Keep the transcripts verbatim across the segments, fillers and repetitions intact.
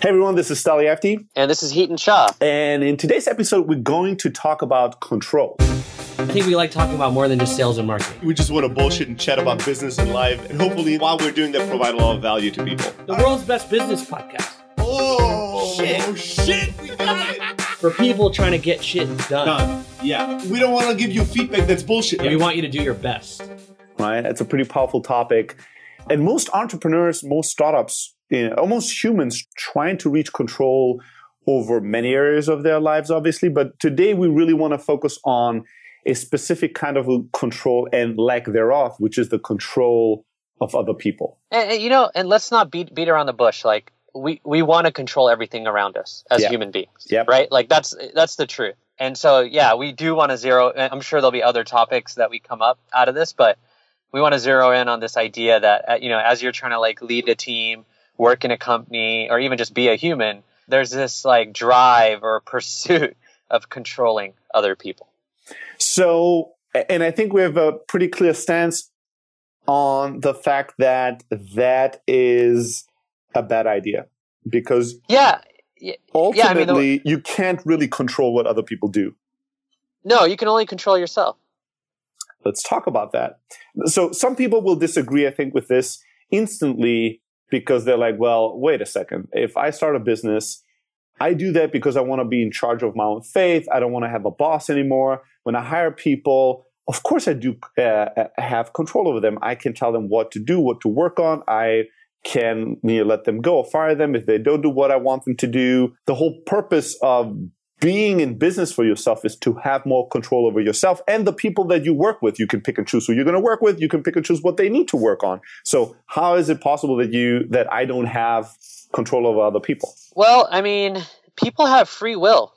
Hey everyone, this is Staliafti. And this is Heaton Shah. And in today's episode, we're going to talk about control. I think we like talking about more than just sales and marketing. We just want to bullshit and chat about business and life. And hopefully, while we're doing that, provide a lot of value to people. The world's best business podcast. Oh, shit. Oh, shit. We got it. For people trying to get shit done. Done. Yeah. We don't want to give you feedback that's bullshit. Yeah, we want you to do your best. Right? It's a pretty powerful topic. And most entrepreneurs, most startups, you know, almost humans trying to reach control over many areas of their lives, obviously. But today we really want to focus on a specific kind of control and lack thereof, which is the control of other people. And, and you know, and let's not beat beat around the bush. Like we, we want to control everything around us as yeah. human beings, yep. right? Like that's that's the truth. And so, yeah, we do want to zero. I'm sure there'll be other topics that we come up out of this, but we want to zero in on this idea that, you know, as you're trying to like lead a team, work in a company, or even just be a human, there's this like drive or pursuit of controlling other people. So, and I think we have a pretty clear stance on the fact that that is a bad idea because yeah, yeah ultimately yeah, I mean, the, you can't really control what other people do. No, you can only control yourself. Let's talk about that. So some people will disagree, I think, with this instantly because they're like, well, wait a second. If I start a business, I do that because I want to be in charge of my own faith. I don't want to have a boss anymore. When I hire people, of course I do uh, have control over them. I can tell them what to do, what to work on. I can you know, let them go or fire them if they don't do what I want them to do. The whole purpose of being in business for yourself is to have more control over yourself and the people that you work with. You can pick and choose who you're going to work with. You can pick and choose what they need to work on. So how is it possible that you that I don't have control over other people? Well, I mean, people have free will.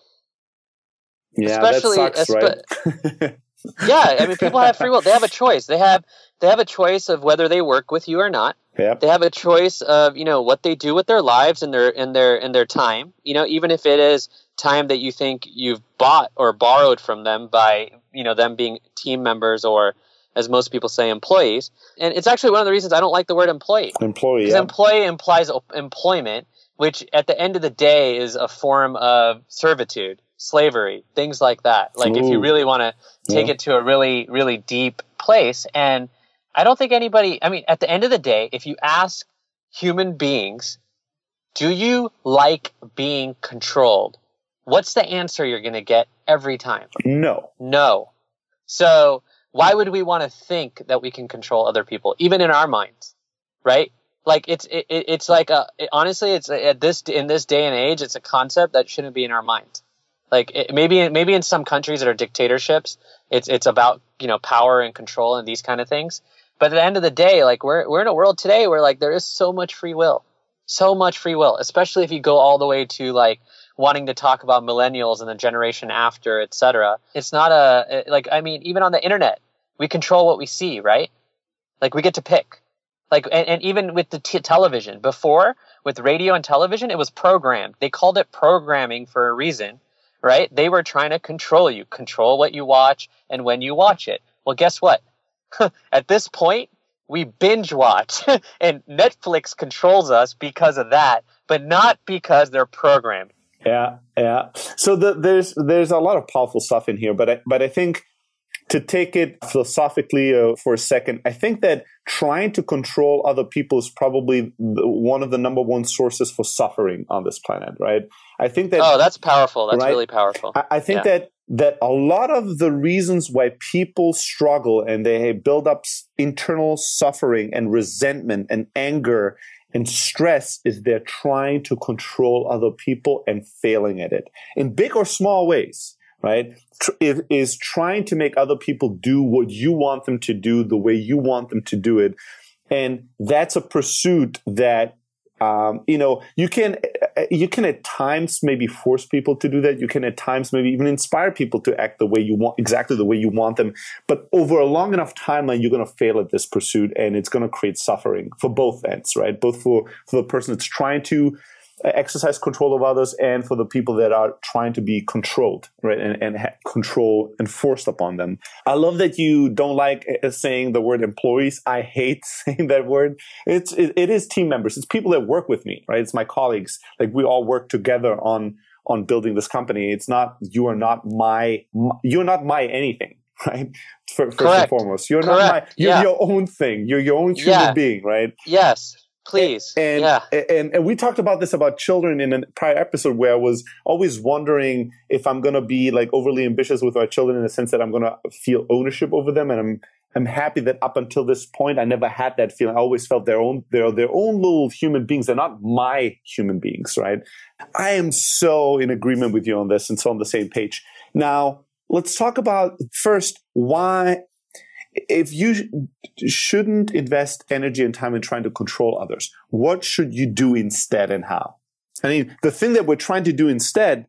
Yeah, Especially, that sucks, espe- right? Yeah, I mean, people have free will. They have a choice. They have they have a choice of whether they work with you or not. Yep. They have a choice of, you know, what they do with their lives and their and their and their time. You know, even if it is time that you think you've bought or borrowed from them by, you know, them being team members or, as most people say, employees. And it's actually one of the reasons I don't like the word employee. Employee, Because yeah. employee implies employment, which at the end of the day is a form of servitude, slavery, things like that. Like Ooh. If you really want to take yeah. it to a really, really deep place. And I don't think anybody, I mean, at the end of the day, if you ask human beings, do you like being controlled? What's the answer you're going to get every time? No. No. So why would we want to think that we can control other people, even in our minds, right? Like it's it, it's like a it, honestly, it's a, at this in this day and age, it's a concept that shouldn't be in our minds. Like it, maybe maybe in some countries that are dictatorships, it's it's about you know power and control and these kind of things. But at the end of the day, like we're we're in a world today where like there is so much free will, so much free will, especially if you go all the way to like wanting to talk about millennials and the generation after, et cetera. It's not a like I mean, even on the internet, we control what we see, right? Like we get to pick. Like, and, and even with the t- television, before, with radio and television, it was programmed. They called it programming for a reason, right? They were trying to control you, control what you watch and when you watch it. Well, guess what? At this point, we binge watch, and Netflix controls us because of that, but not because they're programmed. Yeah, yeah. So the, there's there's a lot of powerful stuff in here, but I, but I think to take it philosophically uh, for a second, I think that trying to control other people is probably the, one of the number one sources for suffering on this planet, right? I think that. Oh, that's powerful. That's right? really powerful. I, I think yeah. that that a lot of the reasons why people struggle and they build up internal suffering and resentment and anger and stress is they're trying to control other people and failing at it in big or small ways. Right, is, is trying to make other people do what you want them to do the way you want them to do it, and that's a pursuit that um, you know you can you can at times maybe force people to do that. You can at times maybe even inspire people to act the way you want, exactly the way you want them. But over a long enough timeline, you're going to fail at this pursuit, and it's going to create suffering for both ends, right? Both for for the person that's trying to exercise control of others, and for the people that are trying to be controlled, right, and, and have control enforced upon them. I love that you don't like saying the word employees. I hate saying that word. It's it, it is team members. It's people that work with me, right? It's my colleagues. Like we all work together on on building this company. It's not you are not my, my you're not my anything. Right. First Correct. and foremost, you're Correct. not my, you're Yeah. your own thing. You're your own human Yeah. being, right? Yes, please. And, yeah. and and we talked about this about children in a prior episode where I was always wondering if I'm going to be like overly ambitious with my children in the sense that I'm going to feel ownership over them. And I'm I'm happy that up until this point, I never had that feeling. I always felt their own, they're their own little human beings. They're not my human beings, right? I am so in agreement with you on this and so on the same page. Now, let's talk about first why, if you sh- shouldn't invest energy and time in trying to control others, what should you do instead and how? I mean, the thing that we're trying to do instead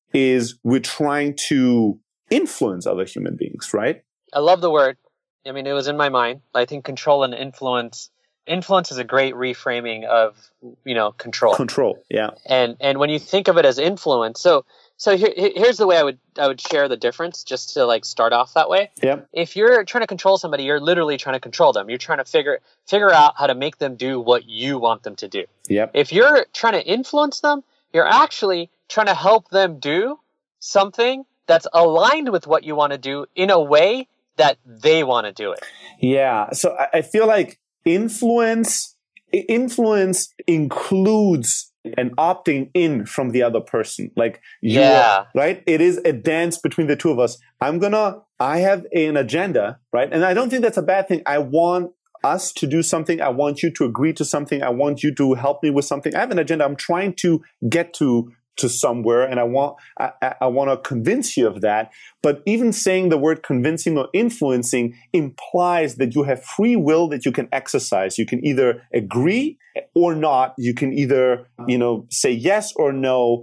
is we're trying to influence other human beings, right? I love the word. I mean, it was in my mind. I think control and influence. Influence is a great reframing of, you know, control. Control, yeah. And and when you think of it as influence, so so here, here's the way I would I would share the difference, just to like start off that way. Yep. If you're trying to control somebody, you're literally trying to control them. You're trying to figure figure out how to make them do what you want them to do. Yep. If you're trying to influence them, you're actually trying to help them do something that's aligned with what you want to do in a way that they want to do it. Yeah. So I, I feel like influence influence includes an opting in from the other person. Like you Yeah. are, right? It is a dance between the two of us. I'm gonna I have an agenda, right? And I don't think that's a bad thing. I want us to do something. I want you to agree to something. I want you to help me with something. I have an agenda. I'm trying to get to to somewhere, and I want I, I want to convince you of that. But even saying the word convincing or influencing implies that you have free will that you can exercise. You can either agree or not. You can either, you know, say yes or no.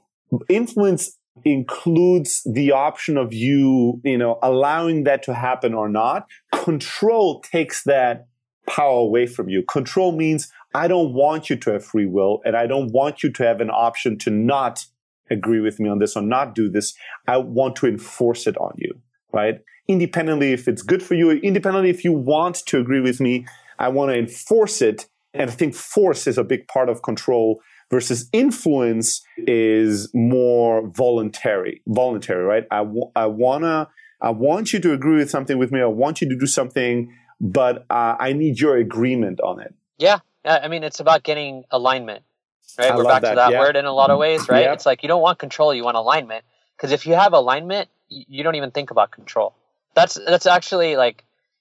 Influence includes the option of you, you know, allowing that to happen or not. Control takes that power away from you. Control means I don't want you to have free will, and I don't want you to have an option to not agree with me on this or not do this. I want to enforce it on you, right? Independently if it's good for you, independently if you want to agree with me, I want to enforce it. And I think force is a big part of control versus influence is more voluntary, voluntary, right? I, w- I wanna, I want you to agree with something with me. I want you to do something, but uh, I need your agreement on it. Yeah. I mean, it's about getting alignment, right? I We're love back that, to that yeah. word in a lot of ways, right? Yeah. It's like you don't want control, you want alignment. Because if you have alignment, y- you don't even think about control. That's that's actually like,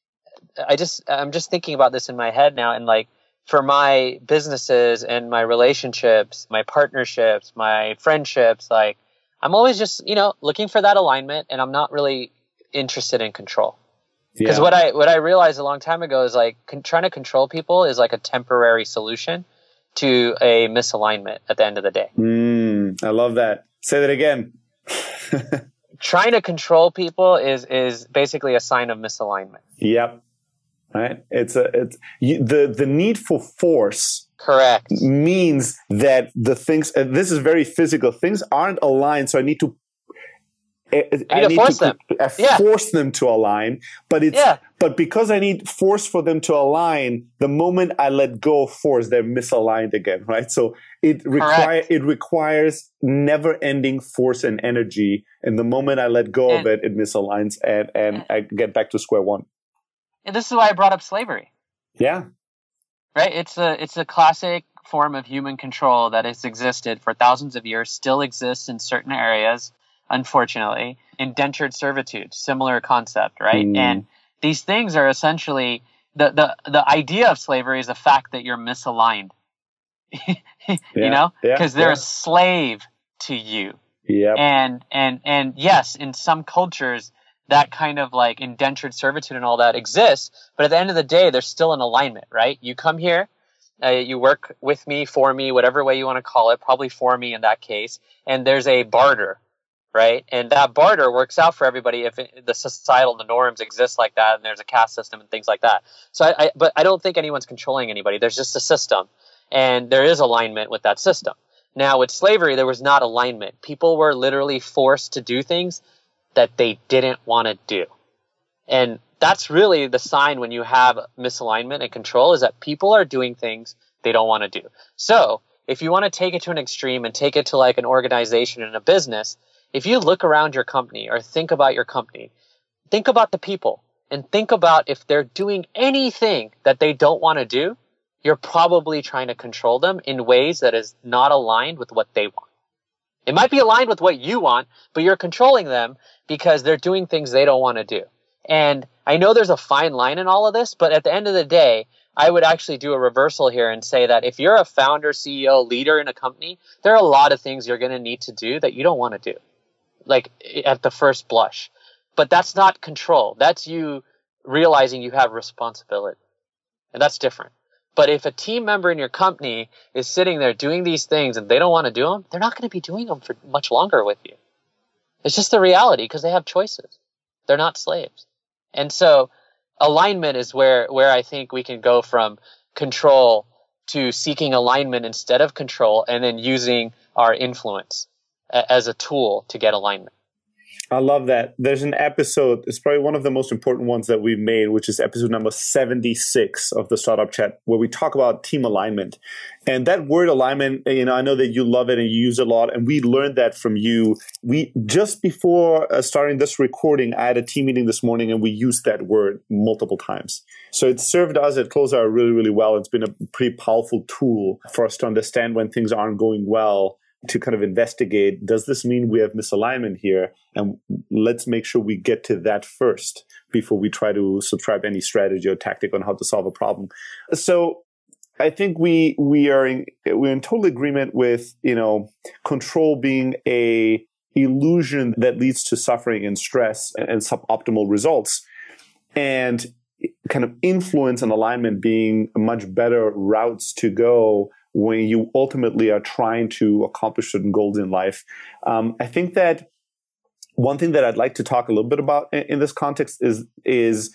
I just I'm just thinking about this in my head now, and like for my businesses and my relationships, my partnerships, my friendships, like I'm always just, you know, looking for that alignment, and I'm not really interested in control. Because Yeah. what I what I realized a long time ago is like con- trying to control people is like a temporary solution to a misalignment at the end of the day. Mm, I love that. Say that again. Trying to control people is is basically a sign of misalignment. Yep. Right. It's a it's you, the the need for force Correct. means that the things. Uh, this is very physical. Things aren't aligned, so I need to. I, I to need force to them. I Yeah. force them to align, but it's Yeah. but because I need force for them to align, the moment I let go of force, they're misaligned again, right? So it require Correct. it requires never-ending force and energy, and the moment I let go of And- it, it misaligns, and and I get back to square one. And this is why I brought up slavery. Yeah, Right? It's a it's a classic form of human control that has existed for thousands of years, still exists in certain areas, unfortunately. Indentured servitude, similar concept, right? Mm. And these things are essentially the, the the idea of slavery is the fact that you're misaligned. you Yeah, know? yeah, Because they're yeah. a slave to you. yep. And and and yes, in some cultures that kind of like indentured servitude and all that exists, but at the end of the day, there's still an alignment, right? You come here, uh, you work with me, for me, whatever way you want to call it, probably for me in that case, and there's a barter, right? And that barter works out for everybody if it, the societal the norms exist like that, and there's a caste system and things like that. So, I, I but I don't think anyone's controlling anybody. There's just a system, and there is alignment with that system. Now, with slavery, there was not alignment. People were literally forced to do things that they didn't want to do. And that's really the sign when you have misalignment and control, is that people are doing things they don't want to do. So if you want to take it to an extreme and take it to like an organization and a business, if you look around your company or think about your company, think about the people and think about if they're doing anything that they don't want to do, you're probably trying to control them in ways that is not aligned with what they want. It might be aligned with what you want, but you're controlling them because they're doing things they don't want to do. And I know there's a fine line in all of this, but at the end of the day, I would actually do a reversal here and say that if you're a founder, C E O, leader in a company, there are a lot of things you're going to need to do that you don't want to do, like at the first blush. But that's not control. That's you realizing you have responsibility. And that's different. But if a team member in your company is sitting there doing these things and they don't want to do them, they're not going to be doing them for much longer with you. It's just the reality because they have choices. They're not slaves. And so alignment is where, where I think we can go from control to seeking alignment instead of control, and then using our influence a, as a tool to get alignment. I love that. There's an episode, it's probably one of the most important ones that we've made, which is episode number seventy-six of the Startup Chat, where we talk about team alignment. And that word alignment, you know, I know that you love it and you use it a lot, and we learned that from you. We just before uh, starting this recording, I had a team meeting this morning and we used that word multiple times. So it served us at Closer really, really well. It's been a pretty powerful tool for us to understand when things aren't going well, to kind of investigate, does this mean we have misalignment here? And let's make sure we get to that first before we try to subscribe any strategy or tactic on how to solve a problem. So I think we we are in, we're in total agreement with, you know, control being a illusion that leads to suffering and stress and, and suboptimal results, and kind of influence and alignment being much better routes to go when you ultimately are trying to accomplish certain goals in life. Um, I think that one thing that I'd like to talk a little bit about in, in this context is, is,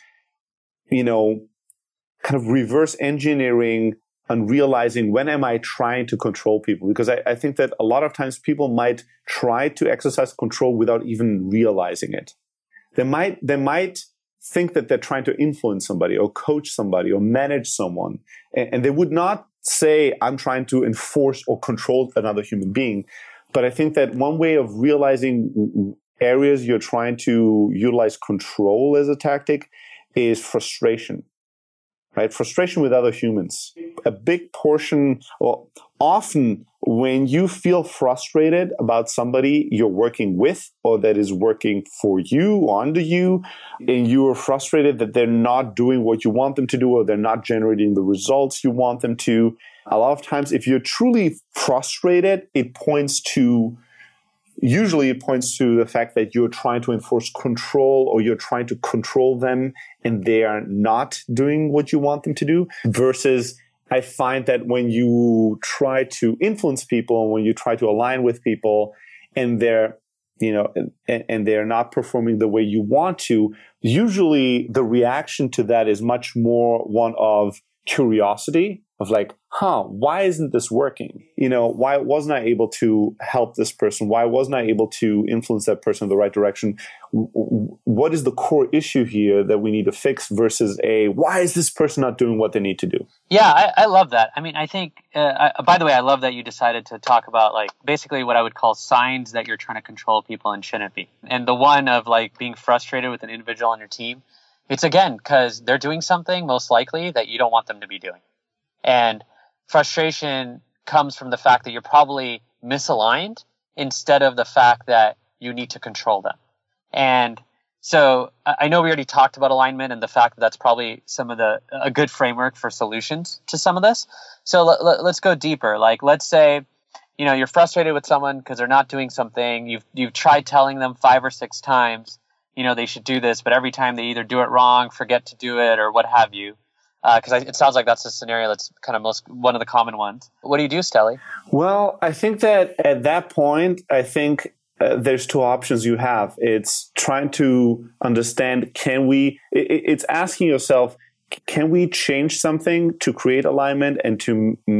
you know, kind of reverse engineering and realizing when am I trying to control people? Because I, I think that a lot of times people might try to exercise control without even realizing it. They might, they might think that they're trying to influence somebody or coach somebody or manage someone, and, and they would not say, I'm trying to enforce or control another human being. But I think that one way of realizing areas you're trying to utilize control as a tactic is frustration, right? Frustration with other humans. A big portion, or often when you feel frustrated about somebody you're working with or that is working for you or under you, and you are frustrated that they're not doing what you want them to do or they're not generating the results you want them to, a lot of times if you're truly frustrated, it points to, usually it points to the fact that you're trying to enforce control or you're trying to control them and they are not doing what you want them to do, versus I find that when you try to influence people, when you try to align with people, and they're, you know, and, and they're not performing the way you want to, usually the reaction to that is much more one of curiosity, of like, huh, why isn't this working? You know, why wasn't I able to help this person? Why wasn't I able to influence that person in the right direction? What is the core issue here that we need to fix, versus a, why is this person not doing what they need to do? Yeah, I, I love that. I mean, I think, uh, I, by the way, I love that you decided to talk about like basically what I would call signs that you're trying to control people and shouldn't be. And the one of like being frustrated with an individual on your team, it's again, because they're doing something most likely that you don't want them to be doing. And frustration comes from the fact that you're probably misaligned instead of the fact that you need to control them. And so I know we already talked about alignment and the fact that that's probably some of the, a good framework for solutions to some of this. So let, let, let's go deeper. Like, let's say, you know, you're frustrated with someone because they're not doing something. You've, you've tried telling them five or six times, you know, they should do this, but every time they either do it wrong, forget to do it, or what have you. Because uh, it sounds like that's a scenario that's kind of most one of the common ones. What do you do, Stelly? Well, I think that at that point, I think uh, there's two options you have. It's trying to understand, can we, it, it's asking yourself, can we change something to create alignment and to make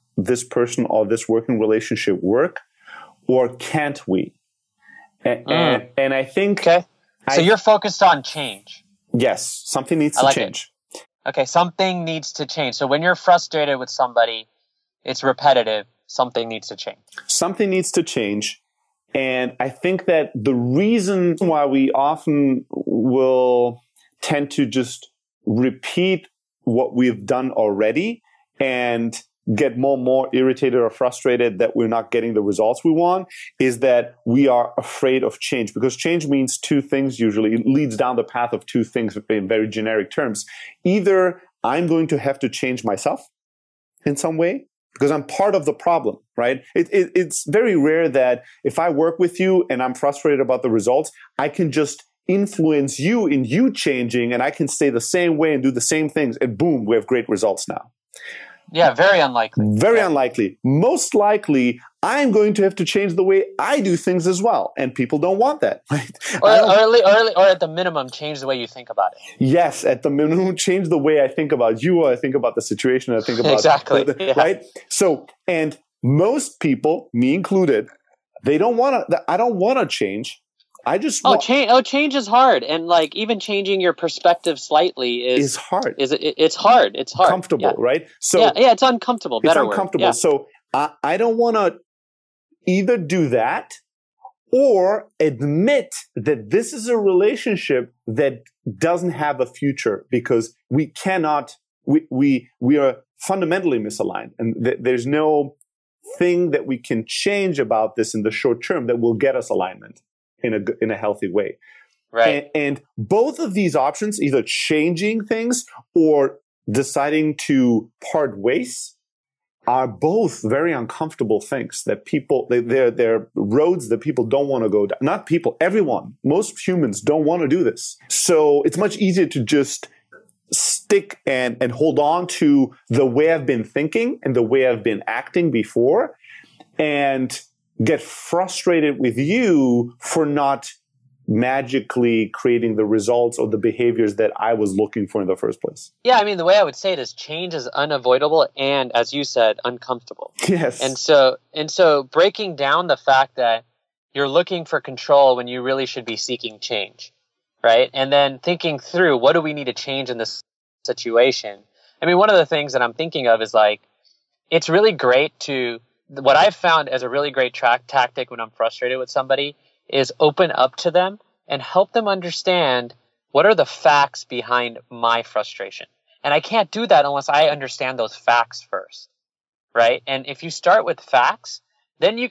this person or this working relationship work, or can't we? And, mm. and, and I think... Okay. So I, you're focused on change. Yes. Something needs I to like change. It. Okay. Something needs to change. So when you're frustrated with somebody, it's repetitive. Something needs to change. Something needs to change. And I think that the reason why we often will tend to just repeat what we've done already and get more and more irritated or frustrated that we're not getting the results we want is that we are afraid of change, because change means two things usually. It leads down the path of two things in very generic terms. Either I'm going to have to change myself in some way because I'm part of the problem, right? It, it, it's very rare that if I work with you and I'm frustrated about the results, I can just influence you in you changing and I can stay the same way and do the same things and boom, we have great results now. Yeah, very unlikely. Very yeah. unlikely. Most likely, I'm going to have to change the way I do things as well. And people don't want that, right? Or, or, or, or at the minimum, change the way you think about it. Yes, at the minimum, change the way I think about you, or I think about the situation, I think about... Exactly. The, yeah. Right? So, and most people, me included, they don't want to... I don't want to change. I just oh want, change oh change is hard, and like even changing your perspective slightly is is hard. Is it, it's hard. It's hard. Comfortable, yeah. right? So yeah, yeah, it's uncomfortable. Better it's uncomfortable. Word. Yeah. So I, I don't want to either do that or admit that this is a relationship that doesn't have a future because we cannot. We we we are fundamentally misaligned, and th- there's no thing that we can change about this in the short term that will get us alignment in a in a healthy way. Right. And, and both of these options, either changing things or deciding to part ways, are both very uncomfortable things that people, they, they're, they're roads that people don't want to go down. Not people, everyone. Most humans don't want to do this. So it's much easier to just stick and, and hold on to the way I've been thinking and the way I've been acting before and get frustrated with you for not magically creating the results or the behaviors that I was looking for in the first place. Yeah, I mean, the way I would say it is change is unavoidable and, as you said, uncomfortable. Yes. And so, and so breaking down the fact that you're looking for control when you really should be seeking change, right? And then thinking through, what do we need to change in this situation? I mean, one of the things that I'm thinking of is like, it's really great to... What I've found as a really great track tactic when I'm frustrated with somebody is open up to them and help them understand what are the facts behind my frustration. And I can't do that unless I understand those facts first, right? And if you start with facts, then you